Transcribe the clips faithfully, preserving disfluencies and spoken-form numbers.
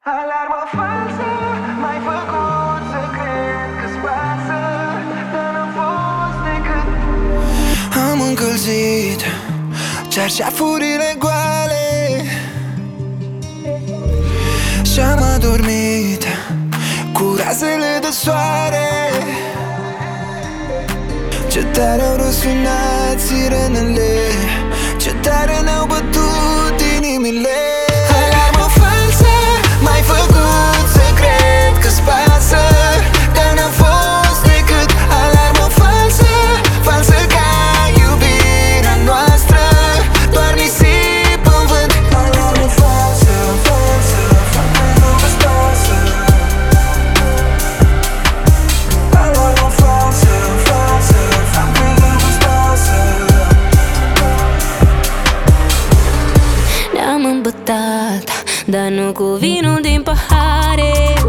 Alarmă falsă, m-ai făcut să cred că-ți pasă, dar n-am fost decât. Am încălzit cearșafurile goale și-am adormit cu razele de soare. Ce tare au răsunat sirenele, ce tare ne-au bătut inimile. Alarmă falsă, m-ai făcut să cred că-ți pasă, dar n-am fost decât. Alarmă falsă, falsă ca iubirea noastră, doar nisip în vânt. Alarmă falsă, falsă, fac pentru că-ți pasă. Alarmă falsă, falsă, fac pentru că-ți pasă. Ne-am îmbătat, dar nu cu vinul din pahare.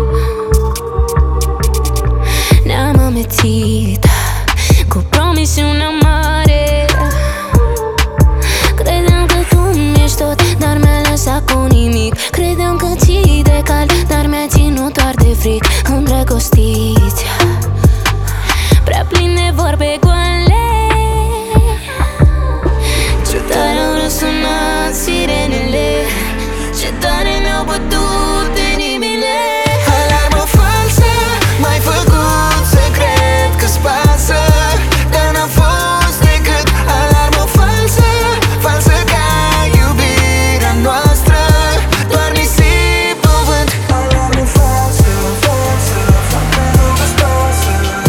Ne-am amețit cu promisiunea mare. Credeam că tu mi-ești tot, dar mi-ai lăsat cu nimic. Credeam că ții de cald, dar mi-ai ținut doar de fric. Îndrăgostiți, prea plin de vorbe goale. Ce tare au răsunat sirenele, ce tare ne-au bătut inimile. Alarmă falsă, m-ai făcut să cred că-ți pasă, dar n-am fost decât. Alarmă falsă, falsă ca iubirea noastră, doar nisip în vânt. Alarmă falsă, falsă, fac pentru că-ți pasă.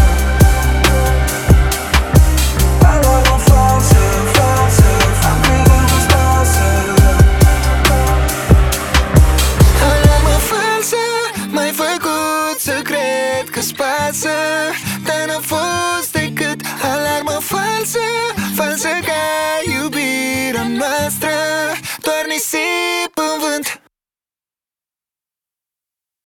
Alarmă falsă, falsă, fac pentru că-ți pasă. Alarmă falsă, m-ai făcut să cred că-ți pasă,